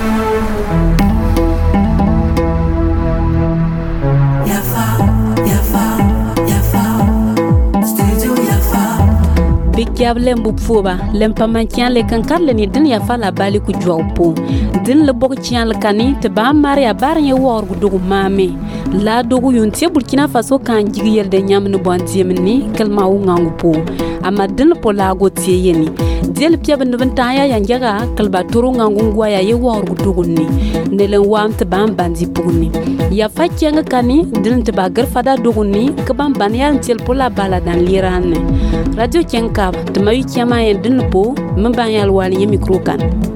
Bikyab lembu pfoba lempa mankian le kankar le ni din ya fala bali ku jwaupo din le bok kian le kani te ba maria barnya wor gu dugu mame la dugu yunti Burkina Faso kan jigiyel de nyam no bonti mini kalma wu ngangu po ama din po la go tie yeni del piab no bantaya yanjaga kalba turu ngangu ngwa ya ye wor gu dugu ni ne len wam te ban bandi pugni ya fakkenga kani din te ba gar fada dugu ni ka ban ban yan tel po la bala dan lirane radio kenka de mayu kiama en din po mban yal wali micro kan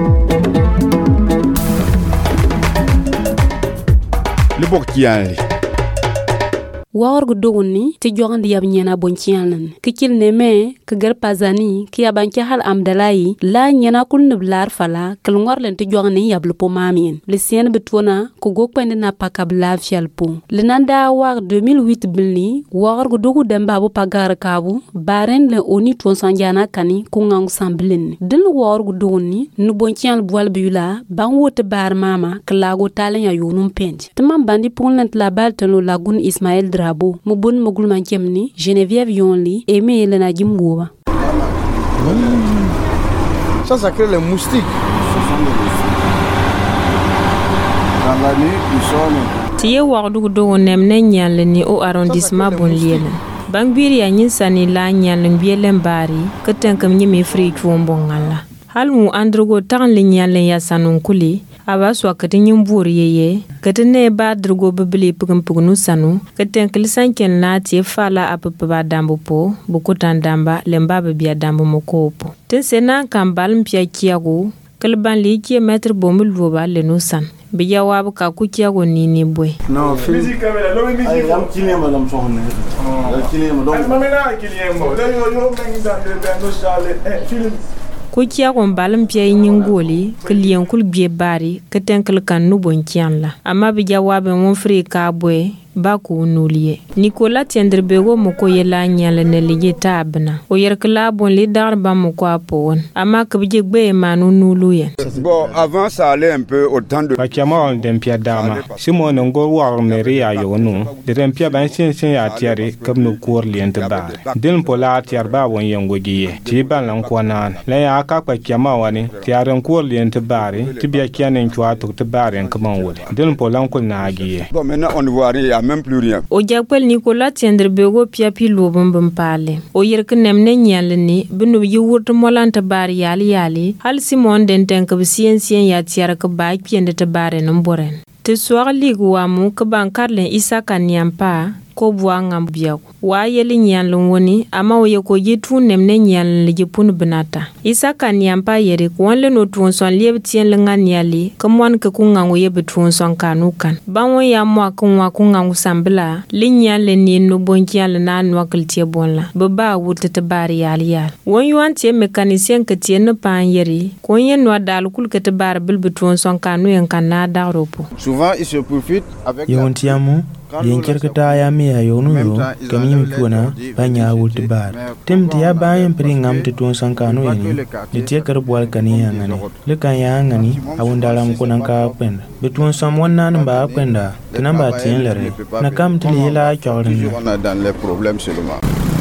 le bokkiali wargu doguni ti jogandi yab nyena bonkianan kikil neme ke gar pazani ki yabanki hal amdalai la nyena kul nublar fala kal ngorlen ti jogani yab lupo mamien le sien betona ko gokpende na pakabla fialpo le nanda war 2008 bilni wargu dogu demba bo pagar kabu baren le oni ton sanjana kani ko ngang samblin dil wargu doguni nu bonkial boal biula ban wote bar mama klago talen ya yunum penj tamam bandi ponlant la baltano lagun Ismaël Drabo mubun mugul mankemni Geneviève Yonli Aimé Elena Jimboba. Ça crée les moustiques. Dans la nuit, ils sont... Tiye wardu do nemne nyalle ni o arrondissement bon liena. Bangbiri ya nyinsani la nyalle bielen bari ketenkam nyimi free tuombongala. Halmu androgo tan le nyalle ya sanon kuli aba so akatin yimburi yeye katene ba drogo bibli pugum pugunu sanu katen klisan ken na tie fala apapa dambo po bukutan damba lemba biya dambo mokopo ten sena kambal mpia kiago kalban li ki metre bomul boba le nusan biya wab ka ku kiago ni boy non musique camera no musique am kini madam sohne kini madam mamena kini mo yo mengi da no sale film ko kiya kon balam piye nyingoli kliyen kul biye bari ketenkal kan nu bonkian la amma bi jawabe mon fri ka boy ba ko nuliye Nicolas Tiendrebego mo ko yela nyale ne liye tabna o yer kla bon li dar ba mo ko apon amma ke bi gbe manu nuluye bon avant ça allait un peu autant de Bakiama dem pia dama Simon ngo war meria yo no de dem pia ban sen ya tiare kam no koor lient ba den pola tiar ba won yengo giye ti ban lan ko nan la ya ka Bakiama wani tiaren koor lient bare ti bia kianen kwa to te bare kaman wole den pola ko na giye bon maintenant on ne voit rien même plus rien o jakpel Nicolas Tiendrebego pia pi lobum bum pale o yer knem ne nyal ni binu yi wurtu molanta bar yali hal Simon den tank bi sien ya tiar ka ba piende te bare no boren te soir ligu wa mu ka ban karlen Isa Kanyampa ko buanga biago wa yeli nyanlon woni ama o yeko yitu nemne nyan le jipun benata Isa Kanyampa yeri ko wonle no tun son lieb tien lenga nyali kamwan ke kunga ngo yebe tun son kanukan banwo ya mwa kunwa kunga ngusambla linyan le ni no bonkian le na nwakal tie bonla baba wutete bari yali won yuan tie mekanisien ke tie ne pan yeri ko yen no dal kul ke te bar bil betun son kanu en kana da ropo souvent il se profite avec yontiamu yenkerkata ya mi ya yonu yo kami mi kuona banya wulti bar temti ya bayan pringam ti ton sankano yeni de tie karbwal kani ya ngani le kan ya ngani awundalam kunan ka penda betun sam wannan ba penda tinamba tien lere na kam tili la chawrin dans les problèmes seulement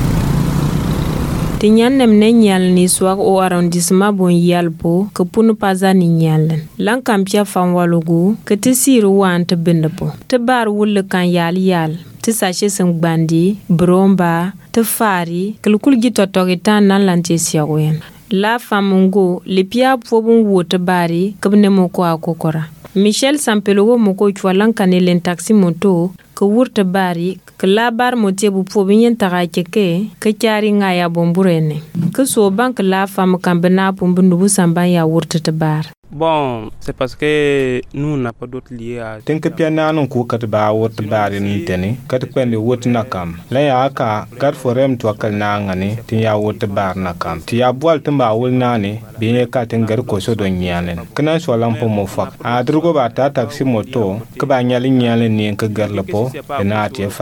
Tinyan nemne nyal ni swag o arrondissement bon yalpo ke punu paza ni nyalen lan kampia fan walugu ke te siru wan te bindepo te bar wulle kan yal te sache sem gbandi bromba te fari kelkul gi totogi tan nan lante siawen la famungo le pia pobun wote bari kebne moko akokora Michel Sampelogo moko chwalan kanelen taxi moto ke wurte bari ke labar motie bu pobinyen tagakeke ke chari nga ya bomburene ke so bank la fam kambena pumbundu samba ya wurte te bar Bon, c'est parce que nous n'a pas d'autre lié à Tinka piana non ku kat ba wot bare ni tene kat kwende wot na kam la ya ka kat forem to kal na ngani tin ya wot bar na kam ti ya bwal tamba wul nani bi ka tin gar ko so don nyalen kana so lampo mo fak a drugo ba ta taxi moto ka ba nyali nyalen ni ka gar lapo na ti fala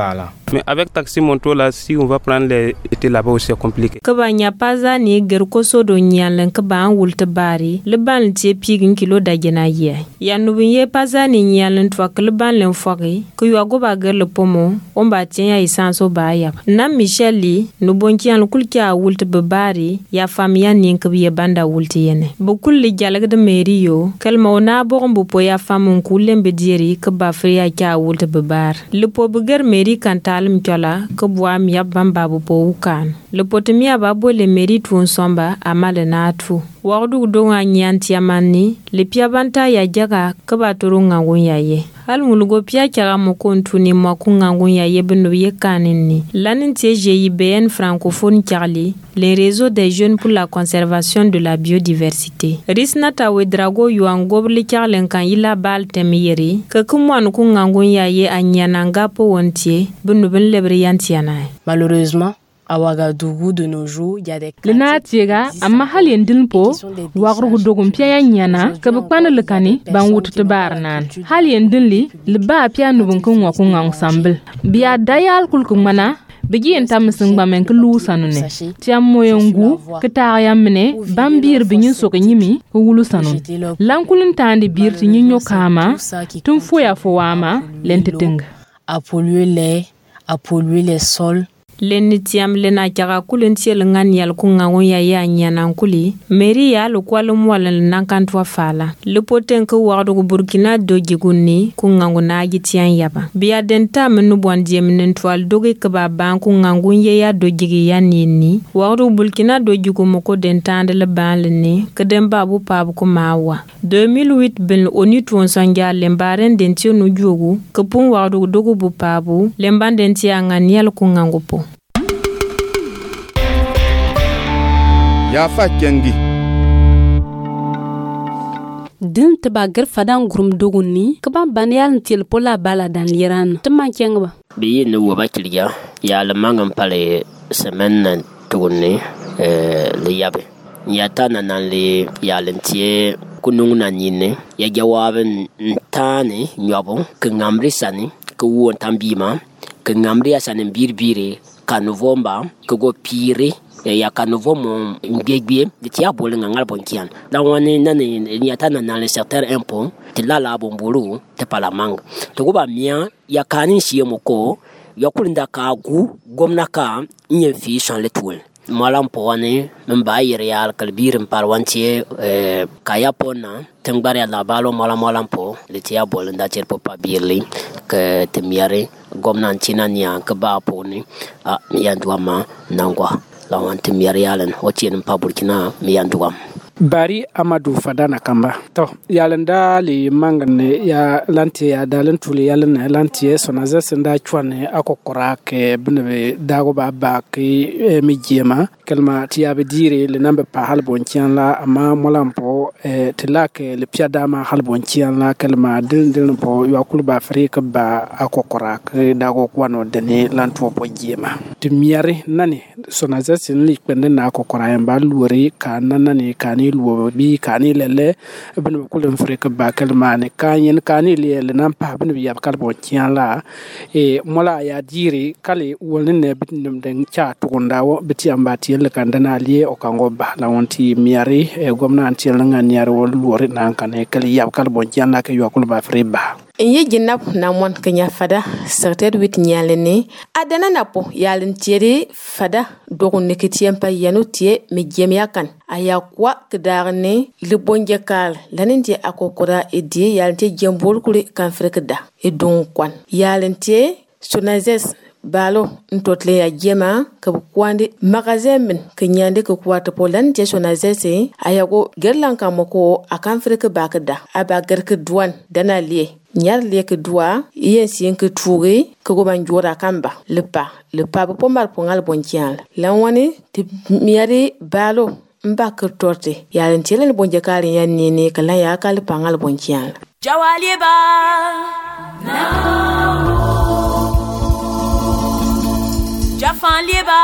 Mais avec taxi moto là, si on va prendre les étés là-bas aussi c'est compliqué. Kaba nya paza ni gerkoso do nyalan kaba wulta bari le ban tie pigin kilo da gena ye ya no ye paza ni nyalan twa le ban len fogi ko yo go ba ger le pomo on ba tien ya isanso ba ya na micheli no bonki an kulkia wulta be bari ya famia ni nkabi banda wulti yene bu kulli jalag de meriyo kalma ona bo bu po ya famun kullem be dieri kaba friya kya wulta be bar le po bu ger meri kanta alim kyola ko bwa mi yabamba bu po ukan le potemia babo le meri tun somba amale na tu wagdu donga nyanti amani le piabanta ya jaga ko ba turunga gunyaye hal ngulgo pia kya mo kontuni mo kunga gunyaye binu ye kanini lanin TGIBN francophone Charlie les réseaux des jeunes pour la conservation de la biodiversité risnata wedrago yuangobli Charlen kan ila bal temiyeri ka kumwan kunga gunyaye anyananga po wontie binu bin lebriyantiana malheureusement à Ouagadougou de nos jours, il y a des le natiega amma hal yendin po wagru dogum pia nyana ka bukwana le kani ban wutu barnan hal yendin li le ba pia nubun kun wa kun ang sambel biya dayal kul kun mana bigi entam singba men klu sanune tiam moyongu kita yamne bambir binyu so nyimi ko wulu sanun lankulun tandi bir ti nyinyo kama tum foya fowama lente tenga à polluer les sols. Lenni tiam lena jaga kulun tiel ngan yal kunga wonya ya nyana kuli meri ya lo kwalum wala nankantwa fala le poten ko wado Burkina do jigunni kunga nguna gitian yaba biya denta menu bondie menen twal doge kaba ban kunga ngunye ya do jigi ya nini wado Burkina do jigu moko dentande le ban ni kedem babu pabu ko mawa 2008 ben oni tuon sanga lembaren dentio no jogu kapun wado dogo bu pabu lemban dentia ngan yal kunga ngopo Yafa kengi din tabagar fadan gurum doguni kaban banyal til pola bala dan liran tama kenga bi no wa bakiliya ya la mangam pale semaine tuguni le yabe ya tana nan le ya lentie kunung na nyine ya jawaben tane nyobo ke ngamri sani ke won tambima ke ngamri asane birbire kanovomba ke go pire ya kanovo mon ngbegbe de tia bolinga ngal bonkian da woni nani ni atana na le certain impôt te la bombulu te palamang to go ba mia ya kanin shi moko ya kulinda ka gu gomna ka nyen fi san le tool malam pone mba yerial kalbirim parwantie kaya pona tengbare la balo malam po le tia bolinda cher popa birli ke temiare gomna chinania ke ba poni a ya ndwama nangwa la wanti miyariyalan wacce pa Burkina miyanduwam bari Amadou Fadana Kamba to yalanda li mangane ya lanti ya dalan tuli yalan lanti sonaza senda chwane akokora ke bne dago ba ke mijema kelma tiabe dire le nambe pa halbontian la ama molampo tilake le piadama halbontian la kelma dil po yakul ba afrika ba akokora ke dago kwano dene lanto po jema timiare nani sonaza sin li pende na akokora yamba luri kanana ni kani luo bi kani lele ibn kulum frika ba kalmane kanyen kani lele nan pa ibn bi yab kalbo tiala mola ya diri kale wolne ne bitnum den cha tukunda wo biti ambati le kandana liye o kango ba la wonti miari gomna antiel ngan yar wol luori nan kane kale yab kalbo tiala ke yakul ba friba Inye jinap na mwan kenya fada certain wit nyalene adana napo yalin tiere fada dogun nekitiem pa yanu tie me jemiakan aya kwa kedarne le bonje kal lanin tie akokora edie yalin tie jembol kuli kan frekda edon kwan yalin tie sonazes balo ntotle ya jema ka kwande magazin min kenyande ko kwata polan je sonazese ayago gerlan kamoko akan frek bakda aba gerke duan dana lie nyar leke dua yen sien ke tourer ke go ban jora kamba le pa po mar po ngal bonkial la woni te miari balo mba ke torte ya len tele bonje kale yan ni kala ya kale pangal bonkial jawali ba jafan liba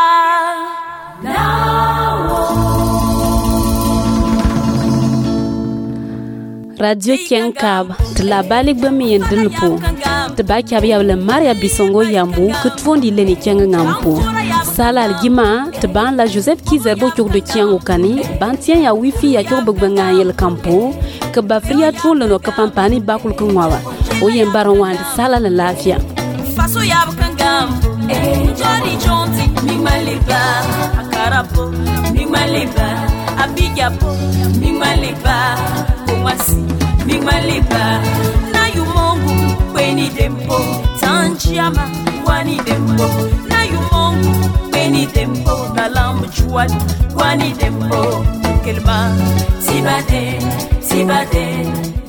radio ken kab tla balik ba mi yendel po te ba kya ya le maria bisongo yambu kutfondi leni ken ngampo sala gima te ban la joseph kizer bo chok de kiango kani ban tien ya wifi ya chok bëgga yel kampo ke ba fria tro le no kapampani bakul ko ngwa o yen baron wande sala la lafia faso ya kangam jori jonti mi maliba akarapo mi maliba abigapo mi maliba komasi mi maliba na yumongu kweni dempo tanchiama kwani dempo na yumongu kweni dempo na lamu chuani kwani dempo kelma sibade